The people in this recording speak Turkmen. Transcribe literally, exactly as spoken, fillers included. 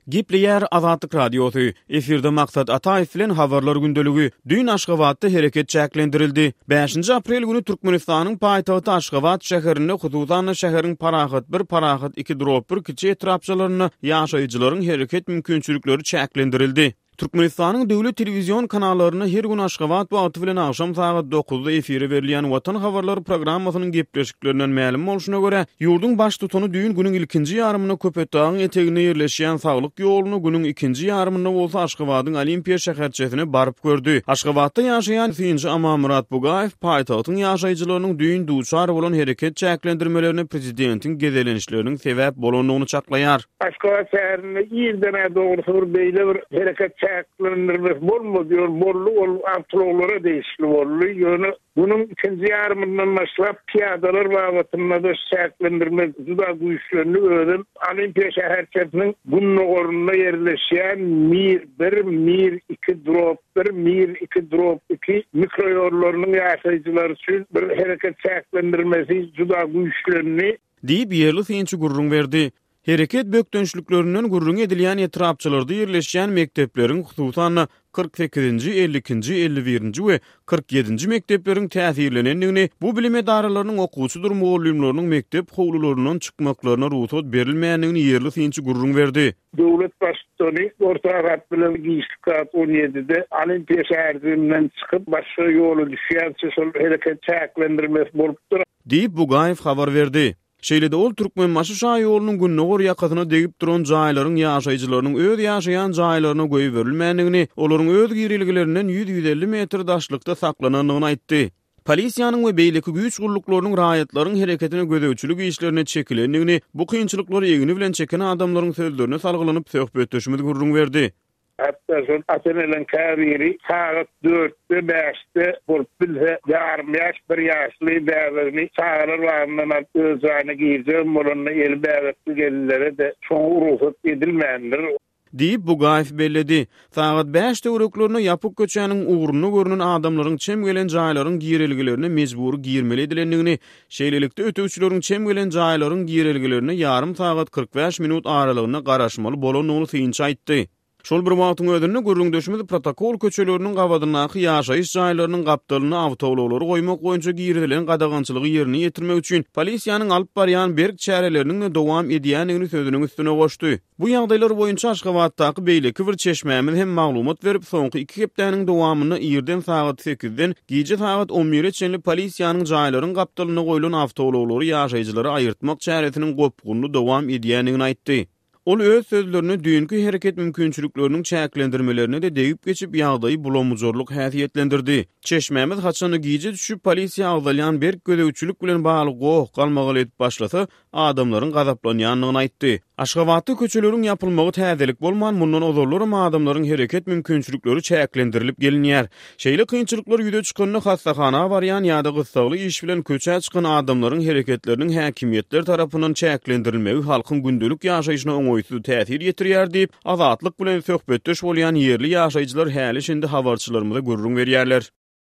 Gipleyer Azatlyk Radiosu. Efirde Maksat Ataev bilen habarlar gündölügi dün Aşgabatda hereket çäklendirildi. beşinji aprel günü Türkmenistanyň paýtagty Aşgabat şäherinde hususan şäheriň parahat bir parahat iki drop bir kiçi etrapçylaryny ýaşaýjylaryň hereket mümkinçilikleri çäklendirildi. Türkmenistanyň döwlet telewizion kanallarına her gün Aşgabat wagty bilen akşam saat dokuzda efire berilýän Watan habarlary programmasynyň gepleşiklerinden ma'lum bolşuna görä, ýurduň baş tutany düýün günüň ilkinji ýarymyna Köpetdagyň etegine ýerleşýän saglyk ýoluny günüň ikinji ýarymynda bolsa Aşgabatyň Olimpiýa şäherçesine baryp gördü. Aşgabatda ýaşaýan Finji Amamurat Bugaew paýtagtyň ýaşaýjylarynyň düýün duçar bolan hereket çäklendirmelerini prezidentiň gezelenişleriniň sebäp bolandygyny çaklaýar. Aşgabat şäherinde ýerdene dogrusu bir beýle bir hereket çäklendirmek bolmady diyor, bollu ol antroplara değişli bollu. Ýöne bunun ikinji ýarymyndan başlap piýadalar wagtynda da çäklendirmek juda güýçlü ödün. Olimpiýa şäherçesiniň bunun ornuna ýerleşýän mir bir, mir iki drop bir, mir iki drop iki mikroýorlarynyň ýaşaýjylary üçin bir hereket çäklendirmesi juda güýçlü diýip ýerli finçi gurrun berdi. Hereket bökdönçlüklerinden gurrun edilýän etrapçylarda ýerleşýän mektepleriň hususan kırk sekizinji, elli ikinji, elli birinji we kırk ýedinji mektepleriň täsirlenendigini, bu bilim edaralarynyň okuwçydyr muallimleriň mektep howlularyndan çykmaklaryna ruhsat berilmeýändigini ýerli finçi gurrun berdi. Döwlet başçyny orta rat bilen giýişkat on ýedide Olimpiýa şäherininden çykyp başga ýoly düşýän şol hereket çäklendirmesi bolupdyr diýip Bugaew habar berdi. Şeýlede ol Türkmen maşy ýolunyň günnägor ýakatyna degip duran jaýlaryň ýaşaýjylarynyň öz ýaşaýan jaýlaryna goýup berilmändigini, olaryň öz girilgilerinden yüz yüz elli metr daşlykda saklanandygyny aýtdy. Polisiýanyň we beýleki güýç guruluklarynyň raýatlaryň hereketine gödäwçilik işlerine çekilendigini, bu kynçylyklary ýegini bilen çeken adamlaryň sözlerine salgylanyp söhbetleşmedi gurrun berdi. Hatta son Atenelen kariyeri saat dörtte beşte bolup bilse yarım yaş bir yaşlı bäwerini çağırır wagtyndan özüne giýjek bolany el bäwetli gelilere de çoğu ruhsat edilmeýändir diýip Bugaew belledi. Saat beşte uruklaryny ýapyk köçäniň uğruny görünen adamlaryň çem gelen jaýlaryň giýerelgilerini mejbur giýermeli edilendigini, şeýlelikde ötüwçileriň çem gelen jaýlaryň giýerelgilerini yarım saat kırk beş minut aralygyna garaşmaly bolanyny synça aýtdy. Şol bir wagtyň ödünde gurrun döşmeli protokol köçeleriniň gawadynaky ýaşaýyş jaýlarynyň gapdalyny awtowlary goýmak boýunça giýerilen gadagançylygy ýerine ýetirmek üçin polisiýanyň alyp barýan berk çäreleriniň dowam edýändigini sözüniň üstüne goşdy. Bu ýagdaýlar boýunça Aşgabatdaky beýleki bir çeşmämiz hem maglumat berip soňky iki hepdäniň dowamyny ýerden saat sekizden gije saat on bire çenli polisiýanyň jaýlarynyň gapdalyny goýulan awtowlary ýaşaýjylary aýyrtmak çäresiniň gopguny dowam edýändigini aýtdy. Ol öz sözlerini düýünki hereket mümkinçilikleriniň çäklendirmelerini de degip geçip ýagdaýy bulamujorluk häsiýetlendirdi. Çeşmämiz haçany giýje düşüp polisiýa agdalýan berk gödäwçilik bilen bagly goh galmagal edip başlasa, adamlaryň gazaplanýandygyny aýtdy. Aşgabatda köçeleriň ýapylmagy täzelik bolman mundan ozorlarym adamlaryň hereket mümkinçilikleri çäklendirilip gelinýär. Şeýle kynçylyklar ýüze çykanyny hastahana barýan ýa-da gysgaly iş bilen köçä çykan adamlaryň hereketleriniň häkimiýetler tarapyndan çäklendirilmegi halkyň gündelik ýaşaýyşyna oňoýsuz täsir ýetirýär diýip azatlyk bilen söhbetdeş bolýan ýerli ýaşaýjylar häli şendi habarçylarymyza gurrun berýärler.